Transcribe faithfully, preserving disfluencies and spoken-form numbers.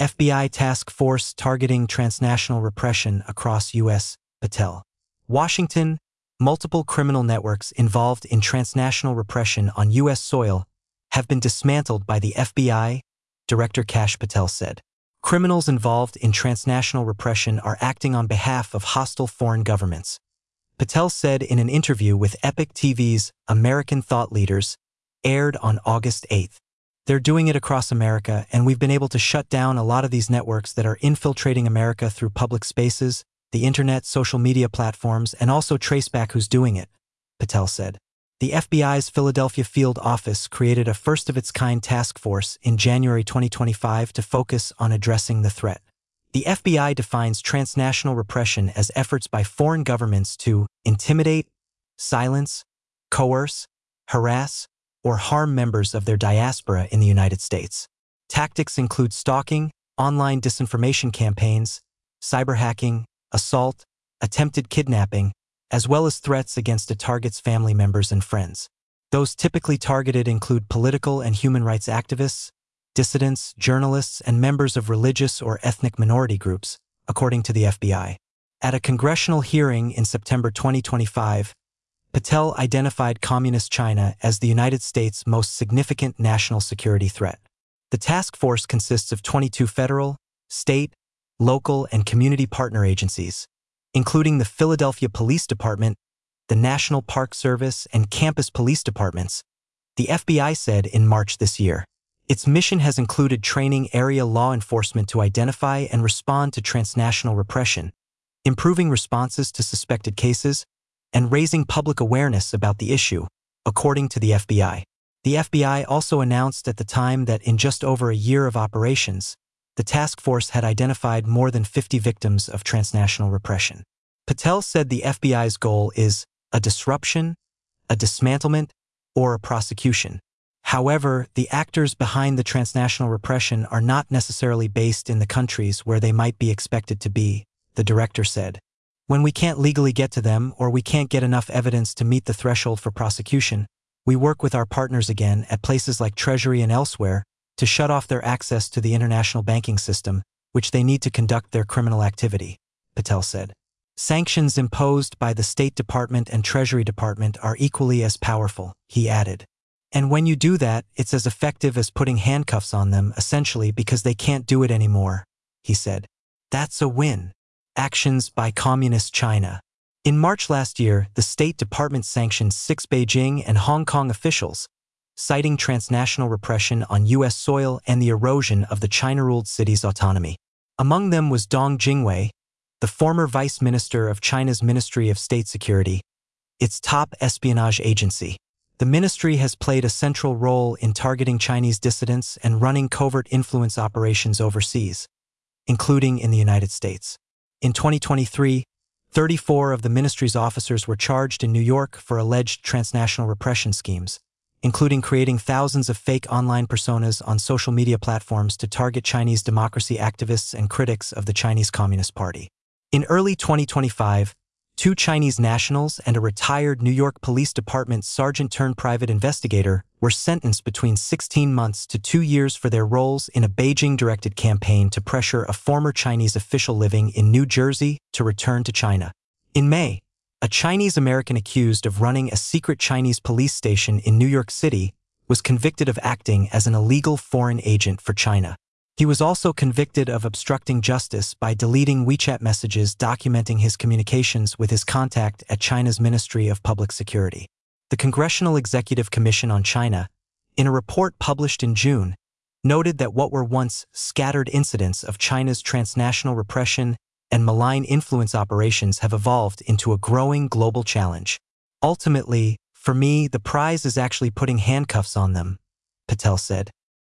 F B I task force targeting transnational repression across U S Patel. Washington, multiple criminal networks involved in transnational repression on U S soil have been dismantled by the F B I, Director Kash Patel said. Criminals involved in transnational repression are acting on behalf of hostile foreign governments, Patel said in an interview with Epic T V's American Thought Leaders, aired on August eighth. They're doing it across America, and we've been able to shut down a lot of these networks that are infiltrating America through public spaces, the internet, social media platforms, and also trace back who's doing it, Patel said. The F B I's Philadelphia field office created a first-of-its-kind task force in January twenty twenty-five to focus on addressing the threat. The F B I defines transnational repression as efforts by foreign governments to intimidate, silence, coerce, harass, or harm members of their diaspora in the United States. Tactics include stalking, online disinformation campaigns, cyberhacking, assault, attempted kidnapping, as well as threats against a target's family members and friends. Those typically targeted include political and human rights activists, dissidents, journalists, and members of religious or ethnic minority groups, according to the F B I. At a congressional hearing in September twenty twenty-five, Patel identified Communist China as the United States' most significant national security threat. The task force consists of twenty-two federal, state, local, and community partner agencies, including the Philadelphia Police Department, the National Park Service, and campus police departments, the F B I said in March this year. Its mission has included training area law enforcement to identify and respond to transnational repression, improving responses to suspected cases, and raising public awareness about the issue, according to the F B I. The F B I also announced at the time that in just over a year of operations, the task force had identified more than fifty victims of transnational repression. Patel said the F B I's goal is a disruption, a dismantlement, or a prosecution. However, the actors behind the transnational repression are not necessarily based in the countries where they might be expected to be, the director said. When we can't legally get to them or we can't get enough evidence to meet the threshold for prosecution, we work with our partners again at places like Treasury and elsewhere to shut off their access to the international banking system, which they need to conduct their criminal activity, Patel said. Sanctions imposed by the State Department and Treasury Department are equally as powerful, he added. And when you do that, it's as effective as putting handcuffs on them, essentially because they can't do it anymore, he said. That's a win. Actions by Communist China. In March last year, the State Department sanctioned six Beijing and Hong Kong officials, citing transnational repression on U S soil and the erosion of the China-ruled city's autonomy. Among them was Dong Jingwei, the former vice minister of China's Ministry of State Security, its top espionage agency. The ministry has played a central role in targeting Chinese dissidents and running covert influence operations overseas, including in the United States. In twenty twenty-three, thirty-four of the ministry's officers were charged in New York for alleged transnational repression schemes, including creating thousands of fake online personas on social media platforms to target Chinese democracy activists and critics of the Chinese Communist Party. In early twenty twenty-five, two Chinese nationals and a retired New York Police Department sergeant-turned-private investigator were sentenced between sixteen months to two years for their roles in a Beijing-directed campaign to pressure a former Chinese official living in New Jersey to return to China. In May, a Chinese-American accused of running a secret Chinese police station in New York City was convicted of acting as an illegal foreign agent for China. He was also convicted of obstructing justice by deleting WeChat messages documenting his communications with his contact at China's Ministry of Public Security. The Congressional Executive Commission on China, in a report published in June, noted that what were once scattered incidents of China's transnational repression and malign influence operations have evolved into a growing global challenge. Ultimately, for me, the prize is actually putting handcuffs on them, Patel said.